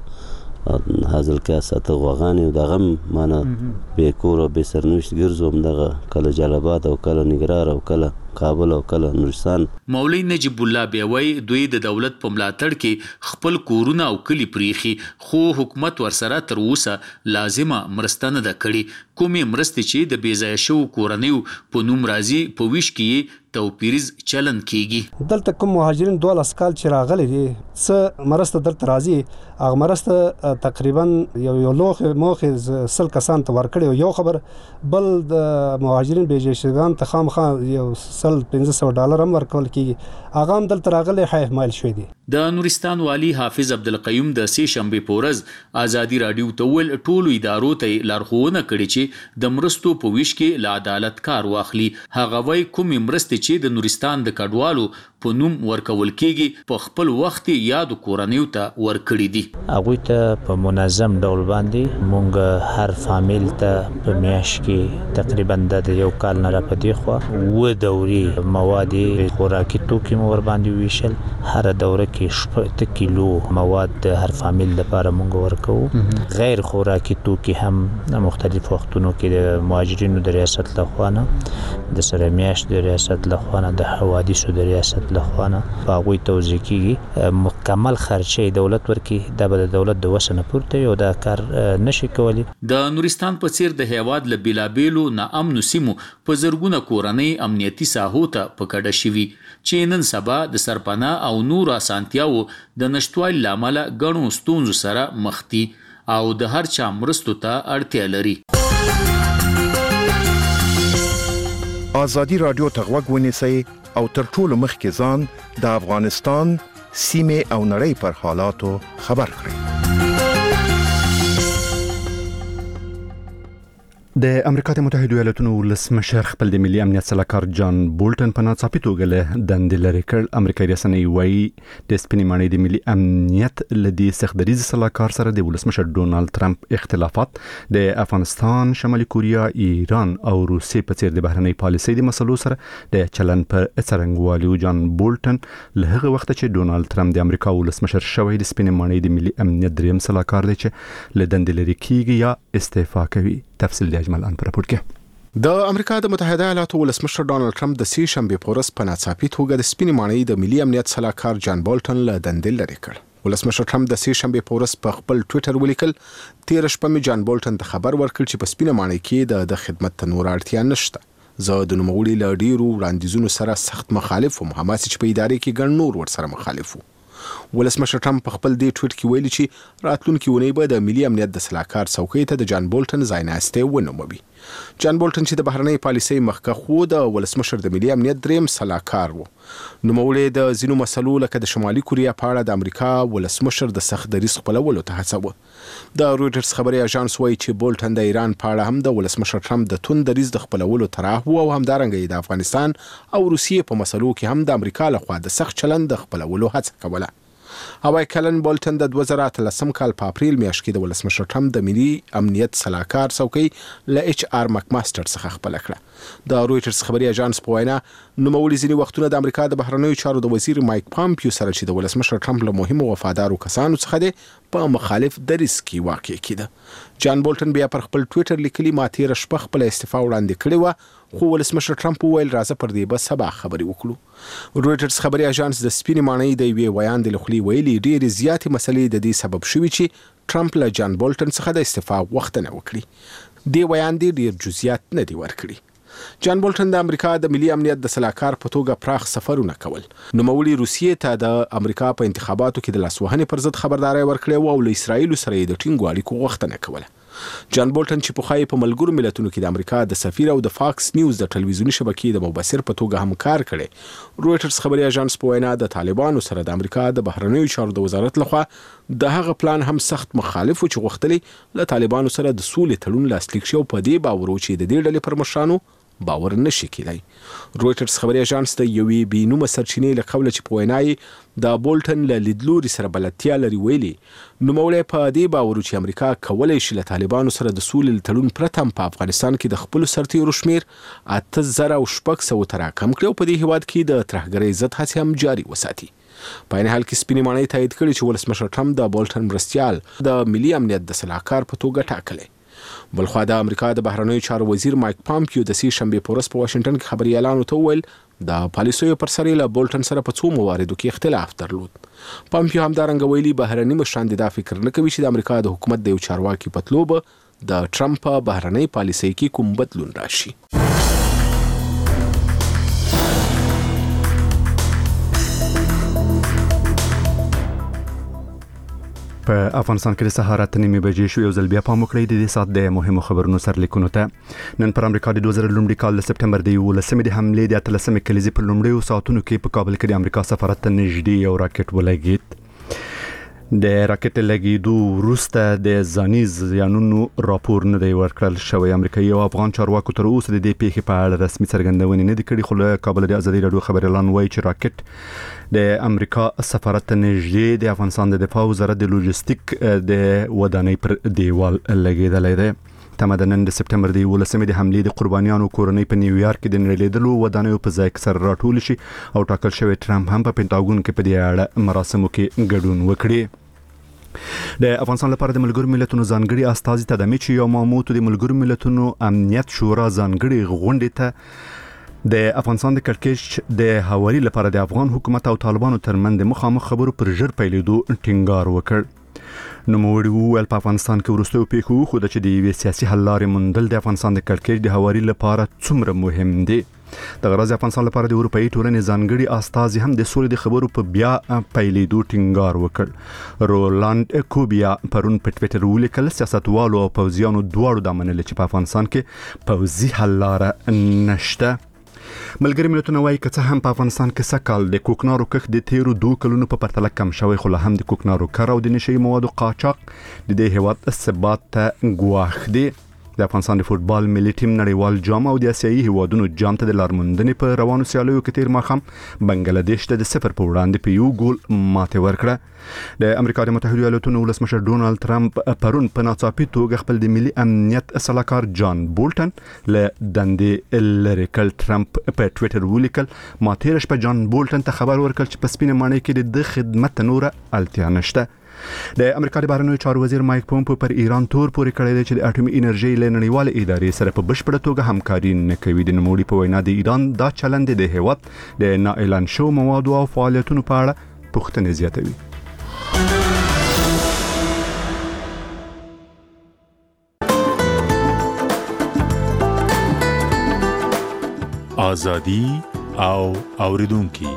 O: وړو حاصل کې ساته غوغانې دغه معنا به کور او به سرنوشت ګرځوم دغه کله جلبات او کله نګرار او کله کابل او کله نورستان.
N: مولوی نجیب الله بیوی دوی د دولت په ملاتړ کې خپل کورونه او کلی پریخي خو حکومت ورسره تر اوسه لازمه مرسته نه ده کړې. کومې مرستې چې د بې ځایه شوو کورنیو په نوم راځي په ویش کې توپیریز چلن کیږي.
P: دلته کوم مهاجرین 12 کال چې راغلي دي څه مرسته دلته راځي هغه مرسته تقریبا یو موخه 100 کسان ته ورکړي. یو خبر بل د مهاجرین بیجشګان ته خامخا یو $1500 هم ورکول کیږي. هغه هم دلته راغلي حمایل شوی دي.
N: د نورستان والی حافظ عبدالقیوم د سې شنبه پورز ازادي رادیو ته ول ټولو ادارو ته لارښوونه کړې چې د مرستو په ویش کې له عدالت کار واخلي. هغه وایي کومې مرستې چې د نورستان د کډوالو په نوم ورکول کېږي په خپل وخت یادو کورنیو ته ورکړي دي.
Q: هغوی ته په منظم ډول باندې مونږ هر فامیل ته په میاشت کې تقریبا د یو کال نه راپدې خوا و دوري مواد خوراکي توکي مو ور باندې ویشل. هر دوره کې 8 کیلو مواد د هر فامیل لپاره مونږ ورکو. غیر خوراکي توکي هم مختلف وختونو کې د مهاجرینو د ریاست لخوا نه د سره میاشت د ریاست لخوا نه د حوادثو د ریاست لخوا نه هغوی توزیع کیږي. مکمل خرچه دولت ورکي د بل دولت د وسنه پورته یو دا کار نشي کولی.
N: د نورستان په څیر د هیواد له بیلابیلو ناامنو سیمو په زرګونه کورنۍ امنیتي ساحو ته پکړه شوي چې نن سبا د سرپناه او نور اسانتیاو د نشټوالي لامل غنو ستونزو سره مخ دي او د هر چا مرستو ته اړتیا لري.
R: آزادی رادیو ته غوږ ونیسئ او تر ټولو مخکې ځان د افغانستان سیمې او نړۍ پر حالاتو خبر کړئ.
A: د امریکا د متحده ایالاتونو ولسمشر خپل د ملي امنیت سلاکار جان بولټن په ناڅاپي توګه له دندې لرې کړ. امریکایي رسنۍ وایي د سپینې ماڼۍ د ملي امنیت له دې سختدریز سلاکار سره د ولسمشر ډونالد ټرمپ اختلافات د افغانستان، شمالي کوریا، ایران او روسیې په څیر د بهرنۍ پالیسۍ د مسلو سره د چلن پر څرنګوالي. جان بولټن له هغه وخت چې ډونالد ټرمپ د امریکا ولسمشر شوی د سپینې ماڼۍ د ملي امنیت دریم سلاکار دی چې له دندې لرې کیږي یا استعفا کوي. تفصیل دی اجمل ان پر راپور کې.
D: د امریکا د متحده ایالاتو ولسمشر ډونالد ټرمپ د سې شنبه په ورځ په ناڅاپي توګه د سپینې ماڼۍ د ملي امنیت سلاکار جان بولټن له دندې لرې کړ. ولسمشر ټرمپ د سې شنبه په ورځ په خپل ټوئیټر ولیکل 13 شپه جان بولټن ته خبر ورکړ چې په سپینې ماڼۍ کې د خدمت ته نور اړتیا نشته. زه د نوموړي له ډیرو وړاندیزونو سره سخت مخالف وم، هماسې چې په ادارې کې ګڼ نور ورسره مخالف وو. ولسمشر ټرمپ په خپل دې ټویټ کې ویلي چې راتلونکي ونې به د ملي امنیت د سلاکار څوکۍ ته د جان بولټن ځایناستې ونوموي. جان بولټن چې د بهرنۍ پالیسۍ مخکښ و د ولسمشر د ملي امنیت دریم سلاکار و. نوموړي د ځینو مسلو لکه د شمالي کوریا په اړه د امریکا ولسمشر د سخت دریځ خپلولو ته هڅوه. د رویټرز خبري اژانس وایي چې بولټن د ایران په اړه هم د ولسمشر ټرمپ د توند دریځ د خپلولو تراه و او همدارنګه د افغانستان او روسیې په مسلو کې هم د امریکا لخوا د سخت چلند د خپلولو هڅه کوله. هوای کلن بولټن د 2013 کال په اپریل میاشت کې د ولسمشر ټرمپ د ملي امنیت سلاکار څوکۍ له ایچ آر مکماستر څخه خپل کړه. د رویټرز خبري اژانس په وینا نوموړي ځینې وختونه د امریکا د بهرنیو چارو د وزیر مایک پامپیو سره چې د ولسمشر ټرمپ له مهمو وفادارو کسانو څخه دی په مخالف دریځ کې واقع کیده. جان بولټن بیا پر خپل ټویټر لیکلي ما تیر شپه خپل استعفا وړاندې کړې و، خو ولسمشر ټرمپ ویل راځه پر دې به سبا خبرې وکړو. رویټرز خبري اژانس د سپینې ماڼۍ د یوې ویاندې له خولې ویلي ډېرې زیاتې مسلې د دې سبب شوي چې ټرمپ له جان بولټن څخه د استعفا غوښتنه وکړي. دې ویاندې ډېر جزئیات نه دي ورکړي. جان بولټن د امریکا د ملي امنیت د سلاکار په توګه پراخ سفرونه کول. نوموړي روسیې ته د امریکا په انتخاباتو کې د لاسوهنې پر ضد خبرداري ورکړې او له اسرایل سره د ټینګو اړیکو غوښتنه کوله. جان بولټن چې په خای په ملګرو ملتونو کې د امریکا د سفیر او د فاکس نیوز د ټلویزیونی شبکې د مبصر په توګه هم کار کړي. رویټرز خبري اژانس په وینا د طالبانو سره د امریکا د بهرنیو چارو د وزارت لخوا د هغه پلان هم سخت مخالف چې غوښتلي له طالبانو سره د سولې تړون لاسلیک شي او په دې باور چې د دې ډلې پر مشرانو باور نشي کېدای. رویټرز خبري اژانس د یوې بینومه سرچینې له قبل چې په وینای د بولټن له لیدلوري سره بلدتیا لري ویلي نوموړی په دې باور چې امریکا کولای شي له طالبانو سره د سولې تړون پرته په افغانستان کې د خپل سرتیرو شمیر 8600 تر کم کړي او په دې هیواد کې د ترهګرۍ ضد هڅې هم جاري وساتي. په این حال کې سپینې ماڼۍ تایید کړي چې ولسمشر ټرمپ د بولټن مرستیال د ملي امنیت د سلاکار په توګه ټاکلی. بلخوا د امریکا د بهرنیو چارو وزیر مایک پامپیو د سې شنبه په ورځ په واشنگټن کې خبري اعلان وکړ د پالیسیو پر سر له بولټن سره په څو مواردو کې اختلاف درلود. پامپیو همدارنګه ویلي بهرني مشران دا فکر نه کوي چې د امریکا د حکومت د یو چارواکي په تلوبه د ټرمپ په بهرنۍ پالیسۍ کې کوم بدلون راشي.
A: په افغانستان کې د سهار 8:30 بجې شو. یو ځل بیا پام وکړئ د دې سات د مهمو خبرونو سرلیکونو ته. نن پر امریکا د 2000 لومړي کال د سپټمبر د 11 د حملې د 13 کلیزې په لومړیو ساعتونو کې په کابل کې د امریکا سفارت ته نږدې یو راکټ ولګېد. د راکټ لګېدو وروسته د ځاني زیانونو راپور نه دی ورکړل شوی. امریکایي او افغان چارواکو تر اوسه د دې پیښې په اړه رسمي څرګندونې نه دي کړې، خو له کابل د ازادي راډیو خبر اعلان وایي چې راکټ د امریکا سفارت ته نږدې د افغانستان د دفاع وزارت د لوجستیک د ودانۍ پر دیوال لګېدلی دی. تمه د نن د سپټمبر د 11 د حملې د قربانیانو کورنۍ په نیویارک کې د نړیدلو ودانیو په ځای کې سره راټول شي او ټاکل شوی ټرمپ هم په پینټاګون کې په دې اړه مراسمو کې ګډون وکړي. د افغانستان لپاره د ملګرو ملتونو ځانګړي استازي تدامي چې یو ماموت د ملګرو ملتونو امنیت شورا ځانګړي غونډې ته د افغانستان د کړکېچ د حوالې لپاره د افغان حکومت او طالبانو ترمنځ د مخامخ خبرو پر ژر پیلېدو ټینګار وکړ. نوموړي وویل په افغانستان کې وروستیو پیښو خو د چې د یوې سیاسي حل لارې موندل د افغانستان د کړکېچ د حوالې لپاره څومره مهم دي. د غرض افغانستان لپاره د اروپאי ټولنې ځانګړي استازي هم د سولې د خبرو په بیا پیلېدو ټینګار وکړ. رولاند کوبیا پرون په ټویټر ولیکل سیاستوالو او پوځیانو دواړو د منل چې په افغانستان کې پوځي حل لاره نشته. ملګری ملتونه وایي که څه هم په افغانستان کې سکهال د کوکنارو کښت د تیرو 2 کلونو په پرتله کم شوی، خو له هم د کوکنارو کار او د نشي موادو قاچاق د دې هیواد ثبات ته ګواښ دی. د افغانستان د فوتبال ملي ټیم نړیوال جام او د اسیایي هیوادونو جام ته د لارموندنې په روانو سیالیو کې تیر ماښام بنگلاديش ته د 0 په وړاندې په یو ګول ماتې ورکړه. د امریکا د متحده ایالاتونو ولسمشر ډونالد ټرمپ پرون په ناڅاپي توګه خپل د ملي امنیت سلاکار جان بولټن له دندې لرې کړ. ټرمپ په ټویټر ولیکل ما تیر شپه جان بولټن ته خبر ورکړ چې په سپینه ماڼۍ کې د خدمت نوره اړتیا نشته. د امریکا د بهرنیو چارو وزیر مایک پومپیو پر ایران تور پورې کړی دی چې د اټومي انرژي له نړیوال ادارې سره په بشپړه توګه همکاري نه کوي. د نوموړي په وینا د ایران دا چلند د هیواد د نااعلان شو موادو او فعالیتونو په اړه پوښتنې زیاتوي.
S: آزادي او اوریدونکو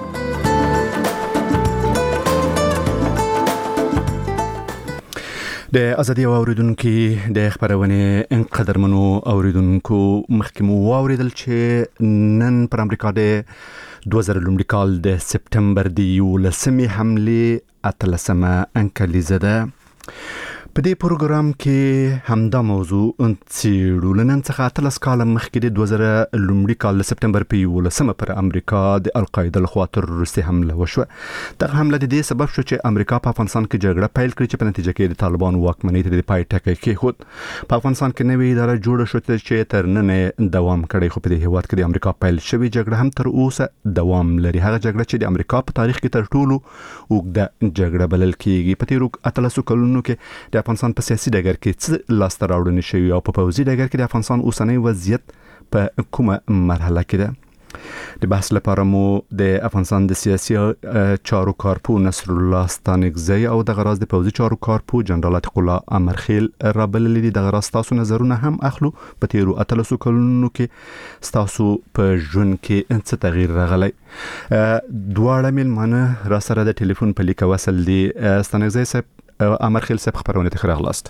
A: د ازادي او اوریدونکو د خبرونه قدرمنو اوریدونکو مخکې مو واوریدل چې نن پر امریکا د 2000 لومړي کال د سپټمبر د 11 حملې 13 انکلیزه ده. په دې پروګرام کې همدا موضوع څېړو. نن څخه 13 کال مخکې د 2000 لومړي کال د سپټمبر په 11 پر امریکا د القاعده لخوا تروریستي حمله وشوه. دغه حمله د دې سبب شو چې امریکا په افغانستان کې جګړه پیل کړي چې په نتیجه کې د طالبانو واکمنۍ ته د پای ټکی کېښود. په افغانستان کې نوې اداره جوړه شوه چې تر نن دوام کړی، خو په دې هیواد کې د امریکا پیل شوی جګړه هم تر اوسه دوام لري. هغه جګړه چې د امریکا په تاریخ کې تر ټولو اوږده جګړه بلل کېږي. په تیرو 13 کلونو کې د افغانستان په سیاسي ډګر کې څه لاسته راوړنې شوي او په پوځي ډګر کې د افغانستان اوسنۍ وضعیت په کومه مرحله کې ده. د بحث لپاره مو د افغانستان د سیاسي چارو کارپو نصر الله ستانکزی او د غراز د پوځي چارو کارپو جنرال عتیق الله امرخیل رابللی دي. د غراز تاسو نظرونه هم اخلو. په تیرو 13 کلونو کې تاسو په ژوند کې څه تغییر راغلی؟ دواړه مېلمانه را سره د ټلیفون په لیک وصل دي. ستانکزی صاحب، امرخیل صاحب، خبرونه ته راغلاست.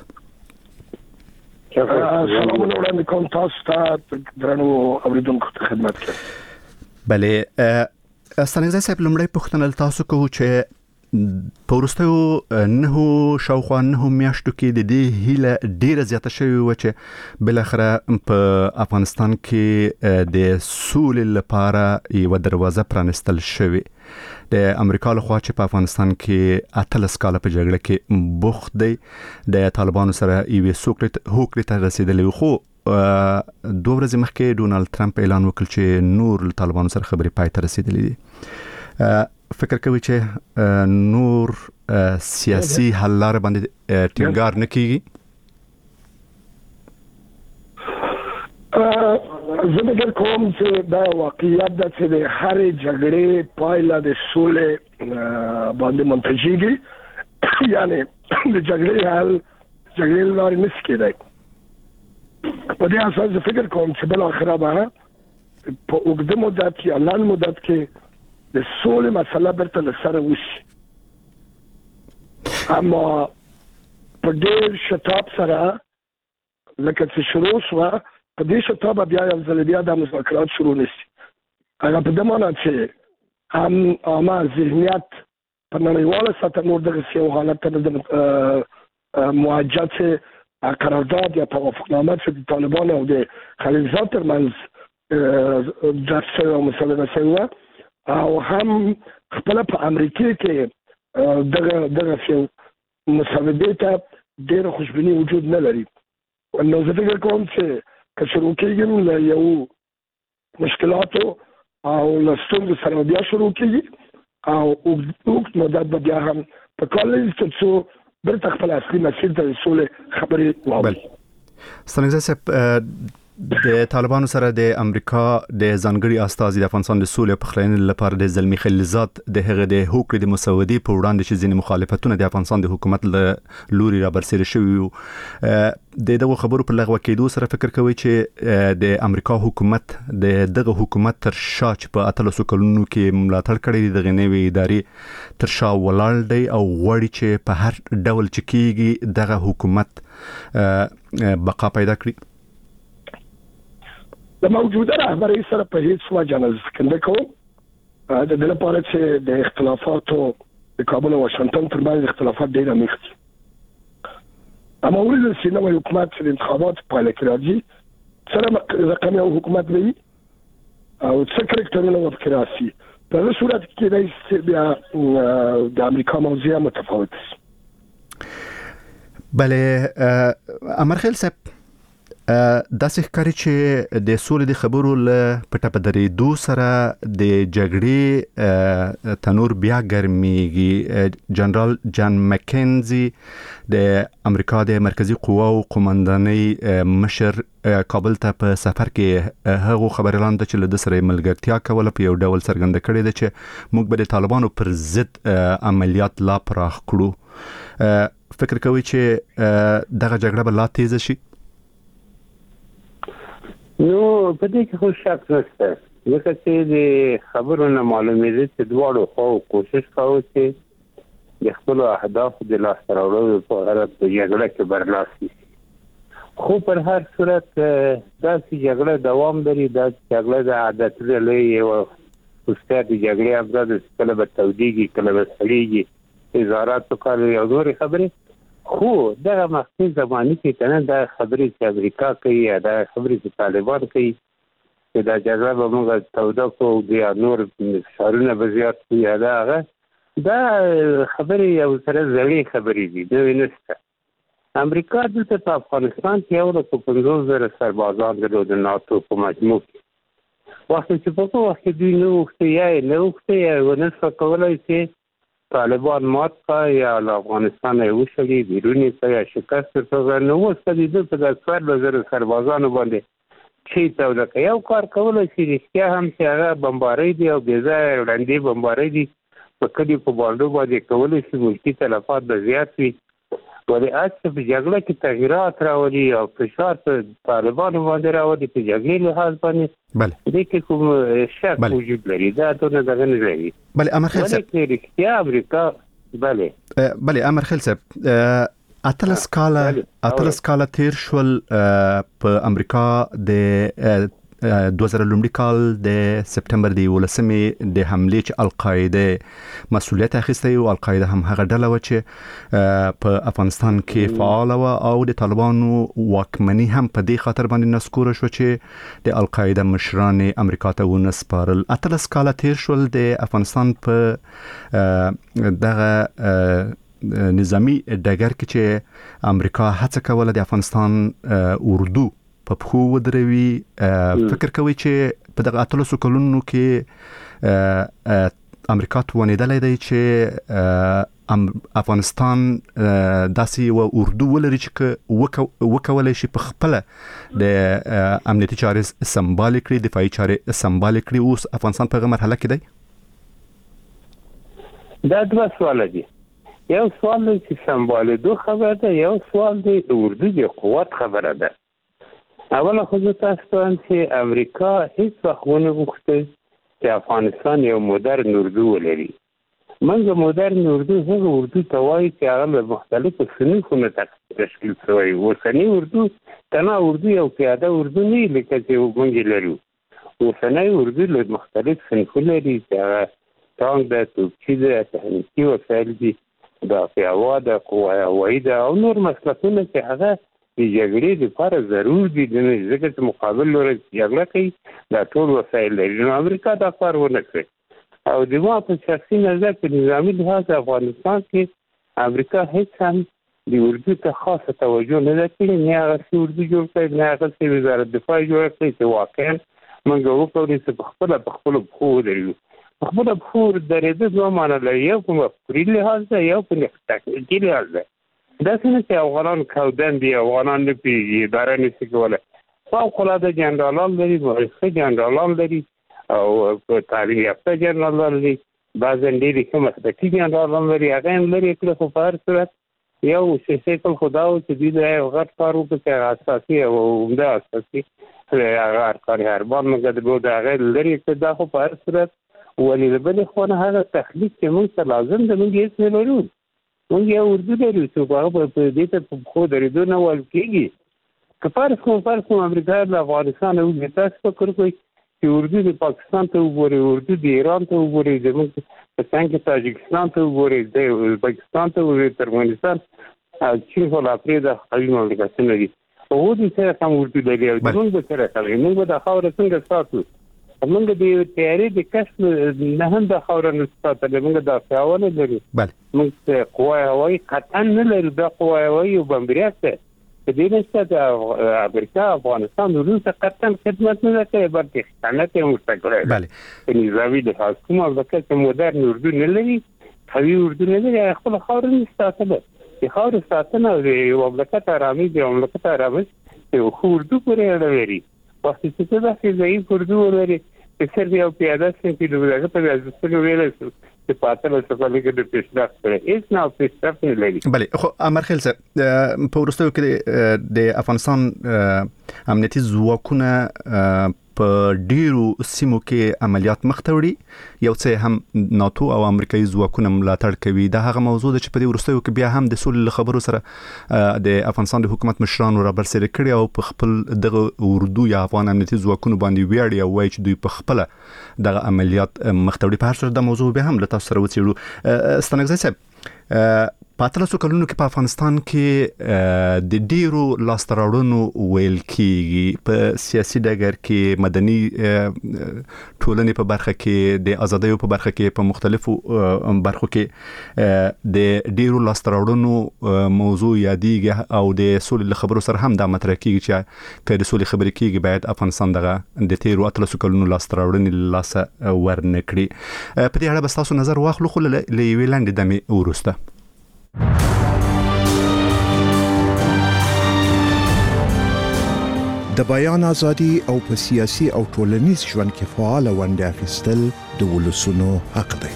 T: سلامونه وړاندې کوم تاسو ته درنو اوریدونکو ته خدمت کوم.
A: بله ستانکزی صاحب، لومړی پوښتنه تاسو کوو چې په وروستیو 9 شاوخوا 9 میاشتو کې د دې هیله ډیره زیاته شوې وه چې بالاخره په افغانستان کې د سولې لپاره یوه دروازه پرانستل شوې. د امریکا لخوا چې په افغانستان کې 13 کاله په جګړه کې بوخت دی، د طالبانو سره یوې هوکړې ته رسیدلی، خو 2 ورځې مخکې ډونالد ټرمپ اعلان وکړ چې نور له طالبانو سره خبرې پای ته رسیدلې دي. فکر کوي چې نور سیاسي حل لاره باندې ټینګار نه کیږي؟
T: زه فکر کوم چې دا واقعیت ده چې د هرې جګړې پایله د سولې باندې منتجېږي یعنی د جګړې حل جګړې له لارې نشي کېدی په دې اساس زه فکر کوم چې بالاخره به په اوږده مدت کې یا لنډ مدت کې د سولې مسله بیرته له سره وشي اما په ډېر شتاب سره لکه چې شروع شوه په دې شتاب بیا یو ځل بیا د مذاکرات شروع نشي هغه په دې معنی چې عامه ذهنیت په نړیواله سطح نور دغسې یو حالت ته د معجت قرارداد یا توافقنامه چې د طالبان او د خلیلزاد ترمنځ درس شوی او مسلمه شوی وه او هم خپله په امریکې کې دغسې مسودې ته ډېره خوشبیني وجود نه لري نو زه فکر کوم چې که شروع کېږم له یو مشکلاتو او له ستونزو سره بیا شروع کېږي او اوږد مدت به بیا هم په کار لري تر څو بیرته خپل اصلي مسیر ته د سولې خبرې واوري.
A: ستانکزی صاحب د طالبانو سره د امریکا د ځانګړي استازي د افغانستان د سولې پخلاینې لپاره د زلمی خلیلزاد د هغه د هوکړې د مسودې په وړاندې چې ځینې مخالفتونه د افغانستان د حکومت له لوري رابرسېره شوي وو د دغه خبرو په لغوه کېدو سره فکر کوي چې د امریکا حکومت دغه حکومت تر شا چې په 13 کلونو کې ملاتړ کړی دی دغه نوې ادارې تر شا ولاړ دی او غواړي چې په هر ډول چې کېږي دغه حکومت بقا پیدا کړي.
T: د موجوده رهبرۍ سره په هیڅ وجه نه ځکنده کوم د دې لپاره چې د اختلافاتو د کابل او واشنگټن ترمنځ اختلافات ډېر عمیق دي اما وروسته چې نوی حکومت د انتخابات پایله کې راځي سره رقمي او حکومت وي او څه کرکټرونه ورته راسي په دې صورت کې بیا د امریکا موضوع متفاوت شي.
A: بله امرخیل صاحب داسې ښکاري چې د سولې د خبرو له پټه په درېدو سره د جګړې تنور بیا ګرمیږي. جنرال جان مکینزي د امریکا د مرکزی قواو قومندانۍ مشر کابل ته په سفر کې هغه خبر اعلان د چې له سره ملګرتیا کوله په یو ډول څرګنده کړې ده چې موږ به د طالبانو پر ضد عملیات لا پراخ کړو. فکر کوي چې دغه جګړه به لا تیزه شي؟
U: نو په دې کې خو شک نشته ځکه چې د خبرو نه معلومېږي چې دواړو خواو کوشش کوي چې د خپلو اهدافو د لاسته راوړلو لپاره په جګړه کې برلاسي شي خو پر هر صورت داسې جګړه دوام لري دا جګړه د عادت لري یو وسته د جګړې افزاد کله به تودېږي کله به سړېږي اظهارات وکړي او نورې خبرې خو دغه مخکې زماني کې کنه دا خبرې چې امریکا کوي یا دا خبرې چې طالبان کوي چې دا جګړه به موږ توده کوو یا نور فشارونه به زیات کړي یا دا خبرې یو سره زړې خبرې دي نوې نشته. امریکا دلته په افغانستان کې یو 50,000 سربازان درلود د ناتو په مجموع کې وخت چې په کوم وخت دوی نه وختي یا ونه څه کولای چې طالبان مات کا یا افغانستان یې وشلي بیرونی ته یا شکست ورکړي نو اوس د دې په 10,000 سربازانو باندې چې تا د یو کار کولای شي رښتیا هم چې هغه بمبارۍ دي او بې ځایه وړاندې بمبارۍ دي په کلي په باندې باندې کولای شي ملکي تلفات به زیات وي ولې اته په جګړه کې تغیرات راوړي او فشار په طالبانو باندې راوړي په جګړې لحاظ باندې دې کې کوم شک وجود لري دا ټول دغه نه لري.
A: بله امرخیل صاحب
U: رښتیا امریکا
A: بله امرخیل صاحب 18 کاله تیر شول په امریکا د 2000 لومړي کال د سپټمبر د 11مې د حملې چې القاعده مسؤلیت اخیسته او القاعده هم هغه ډله و چې په افغانستان کې فعال و او د طالبانو واکمني هم په دې خاطر باندې نسکوره شو چې د القاعده مشران امریکا ته ونسپارل. 18 کاله تیر شول د افغانستان په دغه نظامی ډګر کې چې امریکا هڅه کوله د افغانستان اردو په پخو ودروي. فکر کوي چې په دغه 13 کلونو کې امریکا توانیدلې دی چې افغانستان داسې و اردو ولري چې وکولای شي په خپل د امنیتي چارې سمبال کړي دفاعي چارې سمبال کړي. اوس افغانستان په هغه مرحله کې دی.
U: دا دوه سوال دي. یو سوال دی چې سمبالېدو خبره ده، یو سوال دی د اردو د قوت خبره ده. اوله خو زه تاسو ته وایم چې امریکا هیڅ وخت ونه غوښتل چې افغانستان یو مدرن اردو ولري. موږ مدرن اردو هغه اردو ته وایي چې هغه له مختلفو صنفونو تشکیل شوی. اوسنی اردو تنها اردو یو پیاده اردو نه لکه چې موږ لرو. اوسنی اردو له مختلف صنفونه لري چې هغه ټانک ده، توپچي ده، تخنیکي وسایل دي، دافع هوا ده، قوه هوایي ده او نور مسلکونه چې هغه د جګړې لپاره ضرور دي. ځکه چې مقابل لوري جګړه کوي دا ټول وسایل لري. نو امریکا دا کار ونه کړی او د ما په شخصي نظر په نظامي لحاظ افغانستان کې امریکا هیڅ هم د اردو ته خاصه توجه نه ده کړې، نه هغه اردو جوړ کړی، نه هغه وزارت دفاع جوړ کړی چې واقعا موږ وکړو چې په خپل پښو ودرېږو. په خپل پښو درېدل دوه معنی لري، یو په مفکوري لحاظ ده، یو په تکنیکي لحاظ ده. داسې نه چې افغانان کودن دي، افغانان نه پوهېږي، اداره نشي کولی. فوقالعاده جنرالان لري، مؤسسه جنرالان لري او په تعلیم یافته جنرالان لري، بعضا ډېرې ښه مسلکي جنرالان لري. هغه هم لري کړه، خو په هر صورت یو شکل خو دا و چې دوی د یو غټ کار وکړي چې هغه اساسي او عمده اساسي هغه ارکان حربان موږ د هغې لرې کړه. دا خو په هر صورت ولې د بلې خوا نه هغه تخلیق چې موږ ته لازم ده موږ هېڅ نه لرو. موږ یو اردو لرو چې هغه په دې ته په پښو درېدو نه ویل کېږي. که فرض کوم امریکا له افغانستان وځي، تاسو فکر کوئ چې اردو د پاکستان ته وګورئ، اردو د ایران ته وګورئ، زموږ په څنګ کې تاجکستان ته وګورئ، د ازبکستان ته وګورئ، ترکمنستان او چین خو لا پرېږده قوي مملکتونه دي. هغوی د سره کم اردو لري او زموږ به سره کوي. موږ به دا خاوره څنګه ساتو؟ موږ د تیارې د کشف نه هم د خاوره نه ساتلی. موږ دافع هوا نه لرو، موږ قوه هوایي قطعا نه لرو. دا قوه هوایي یو بمبریات ده. په دې نسبت د امریکا افغانستان وروسته قطعا خدمت نه ده کړی، بلکې خیانت یې ورته کړی په نظامي لحاظ. کوم مملکت چې مدرن اردو نه لري، قوي اردو نه لري، خپله خاوره نه شي ساتلی. د خاورې ساتنه د یو مملکت ارامي د یو مملکت ارامش د یو ښه اردو پورې اړه لري. وخت چې ته داسې ضعیف اردو ولري چې صرف یو پیاده صنفي د هغه په ارزښتونو ویلی شو چې په اتلس څپرکي کې د پیشرفت کړی، هېڅ نه پیشرفت نه لري.
A: بلې خو امرخیل صاحب، په وروستیو کې د افغانستان امنیتي ځواکونه په ډیرو سیمو کې عملیات مخته وړي، یو څه هم ناتو او امریکایي ځواکونه ملاتړ کوي. دا هغه موضوع ده چې په دې وروستیو کې بیا هم د سولې له خبرو سره د افغانستان د حکومت مشرانو رابرسېره کړي او په خپل دغه اردو یا افغان امنیتي ځواکونو باندې ویاړي او وایي چې دوی په خپله دغه عملیات مخته وړي. په هر صورت دا موضوع بیا هم له تاسو سره وڅېړو. ستانکزی صاحب، په 13 کلونو کې په افغانستان کې د ډیرو لاسته راوړنو ویل کېږي، په سیاسي ډګر کې، مدني ټولنې په برخه کې، د ازادیو په برخه کې، په مختلفو برخو کې د ډیرو لاسته راوړنو موضوع یادېږي او د سولې له خبرو سره هم دا مطرح کېږي چې که د سولې خبرې کېږي باید افغانستان دغه د تیرو 13 کلونو لاسته راوړنې لاسه ورنه کړي. په دې اړه به ستاسو نظر واخلو، خو له یوې لنډې دمې وروسته.
R: د بیان ازادي او په سیاسي او ټولنیز ژوند کې فعال ونډه اخیستل د ولسونو حق دی.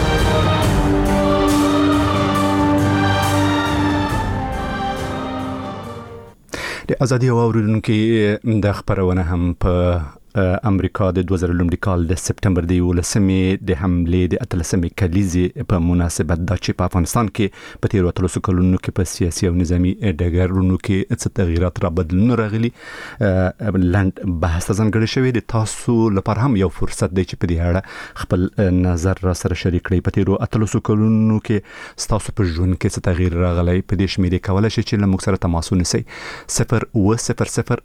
A: د ازادي او اوریدونکو د خبرونه هم په امریکا د 2000 لومړي کال د سپټمبر د 11مې د حملې د 13مې کلیزې په مناسبت د چې په افغانستان کې په تیرو 13 کلونو کې په سیاسي او نظامی ډګرونو کې څه تغیرات را بدلون راغلي، لند بحث ځانګړی شوی دی. تاسو لپاره هم یو فرصت دی چې په دې اړه خپل نظر را سره شریک کړئ. په تیرو 13 کلونو کې تاسو په ژوند کې څه تغییر راغلی، په دې شمیرې کولای شئ چې له موږ سره تماس ونیسئ. 0200822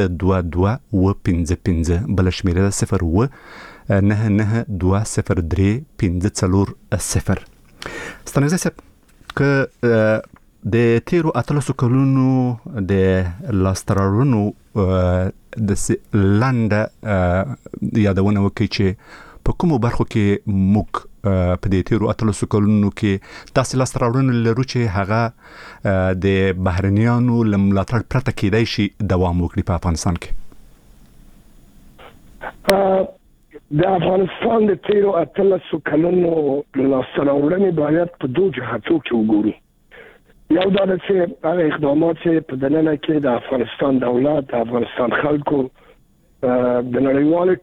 A: 55 بل شمیره 099203540. ستانکزی صاحب، که د تیرو 13 کلونو د لاسته راوړنو د لنډه یادونه وکړي چې په کومو برخو کې موږ په دې تیرو اتلسو کلونو کې داسې لاسته راوړنې لرو چې هغه د بهرنیانو له ملاتړ پرته کېدای شي دوام وکړي په افغانستان کې؟
T: د افغانستان د تیرو اتلسو کلونو لاسته راوړنې باید په دوه جهاتو کې وګورو. یو دا چې هغه اقدامات چې په دننه کې د افغانستان دولت، د افغانستان خلکو د نړیوال